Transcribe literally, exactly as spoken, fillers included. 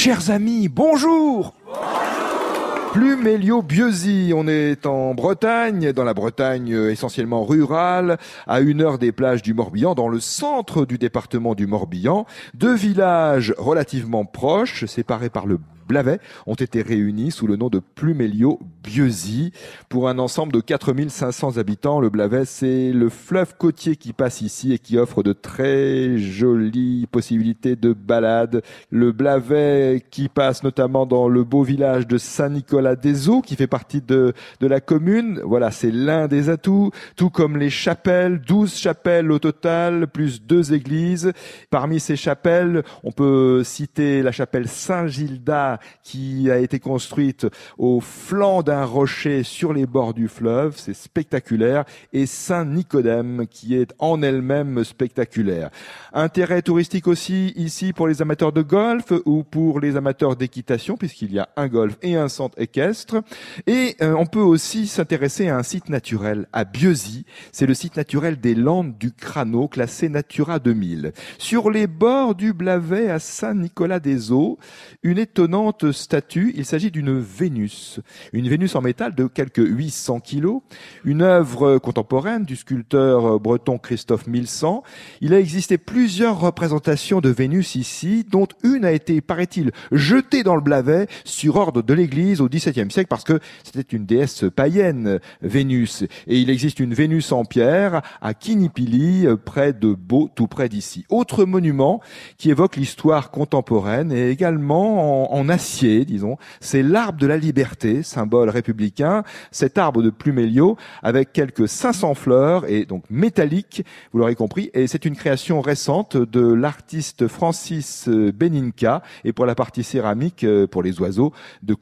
Chers amis, bonjour. Plumelio Bieuzy, on est en Bretagne, dans la Bretagne essentiellement rurale, à une heure des plages du Morbihan, dans le centre du département du Morbihan. Deux villages relativement proches, séparés par le Blavet, ont été réunis sous le nom de Plumelio Bieuzy. Pour un ensemble de quatre mille cinq cents habitants, le Blavet, c'est le fleuve côtier qui passe ici et qui offre de très jolies possibilités de balade. Le Blavet qui passe notamment dans le beau village de Saint-Nicolas-des-Eaux, qui fait partie de, de la commune. Voilà, c'est l'un des atouts, tout comme les chapelles, douze chapelles au total, plus deux églises. Parmi ces chapelles, on peut citer la chapelle Saint-Gildas, qui a été construite au flanc d'un rocher sur les bords du fleuve, c'est spectaculaire, et Saint-Nicodème qui est en elle-même spectaculaire. Intérêt touristique aussi ici pour les amateurs de golf ou pour les amateurs d'équitation, puisqu'il y a un golf et un centre équestre. Et euh, on peut aussi s'intéresser à un site naturel à Bieuzy, c'est le site naturel des Landes du Crano, classé Natura deux mille. Sur les bords du Blavet à Saint-Nicolas-des-Eaux, une étonnante statue, il s'agit d'une Vénus. Une Vénus en métal de quelques huit cents kilos, une œuvre contemporaine du sculpteur breton Christophe Milsan. Il a existé plusieurs représentations de Vénus ici, dont une a été, paraît-il, jetée dans le Blavet sur ordre de l'Église au dix-septième siècle parce que c'était une déesse païenne, Vénus. Et il existe une Vénus en pierre à Kinipili, près de Beau, tout près d'ici. Autre monument qui évoque l'histoire contemporaine et également en, en acier, disons, c'est l'arbre de la liberté, symbole républicain. Cet arbre de Plumelio, avec quelques cinq cents fleurs et donc métallique, vous l'aurez compris, et c'est une création récente de l'artiste Francis Beninca, et pour la partie céramique, pour les oiseaux, de